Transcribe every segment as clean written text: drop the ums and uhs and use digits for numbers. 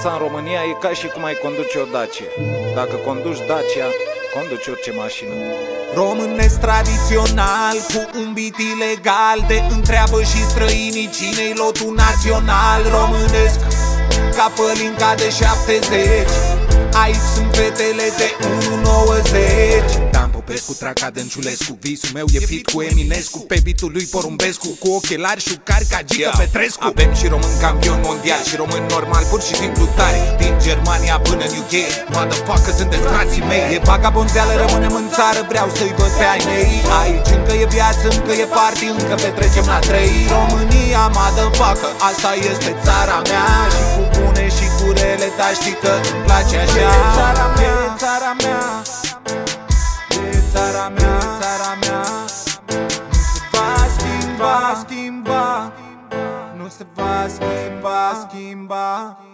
Viața în România e ca și cum ai conduce o Dacia. Dacă conduci Dacia, conduci orice mașină. Românesc tradițional, cu un beat ilegal, te întreabă și străinii cine-i lotul național. Românesc, ca pălinca de 70, aici sunt fetele de 1,90. Dan Popescu, Traca Dănciulescu, visul meu e fit cu Eminescu, pe beatul lui Porumbescu, cu ochelari șucari ca Gică Petrescu. Avem și români campioni mondial și români normal, pur și simplu tari, din Germania până în UK. Motherfucker, sunteți frații mei. E vagabondeală, rămânem în țară, vreau să-i văd pe ai mei. Aici încă e viață, încă e party, încă petrecem la 3. România, motherfucker, asta este țara mea. Și cu bune și cu rele, dar știi că îmi place așa. E țara mea, e țara mea, e țara mea, e țara mea. Nu se va schimba, schimba, nu se va schimba, schimba.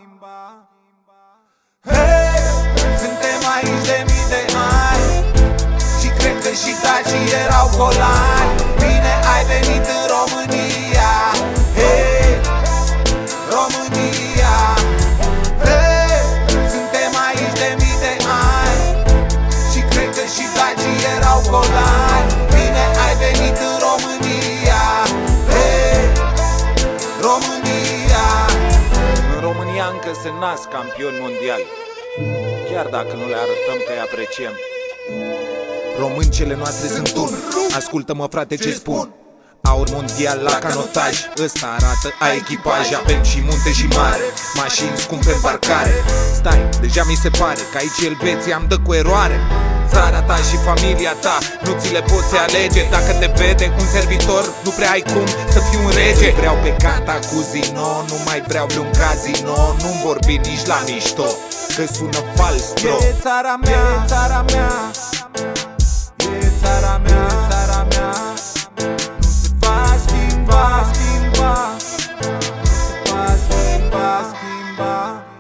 Hei, suntem aici de mii de ani și cred că și tacii erau golani. Bine ai venit în România, hei, România. Hei, suntem aici de mii de ani și cred că și tacii erau golani. Bine ai venit în România, hei, România. În România încă se nasc campioni mondiali, chiar dacă nu le arătăm că îi apreciem. Româncele noastre sunt un. Ascultă-mă, frate, ce spun. Aur mondial la canotaj, ăsta arată a echipaj. Avem și munte și mare, mașini scumpe în parcare. Stai, deja mi se pare că aici elveții am dă cu eroare. Țara ta și familia ta, nu ți le poți alege. Dacă te vede un servitor, nu prea ai cum să fii un rege. Vreau pe canta cu zino, nu mai vreau vreun casino. Nu-mi vorbi nici la mișto, că sună fals, bro. E țara mea, e țara mea, e țara mea, e țara mea. Nu se va schimba, schimba, nu se va schimba, schimba.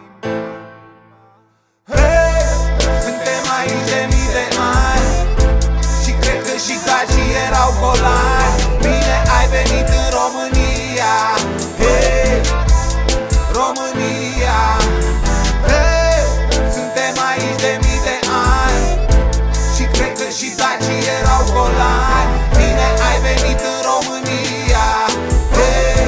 Hei, suntem aici de mii de ani și cred că și tacii erau golani. Bine ai venit în România, hei, România. Hei, suntem aici de mii de ani și cred că și tacii erau golani. Bine ai venit în România, hei,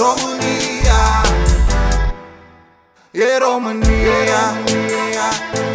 România. E România, România.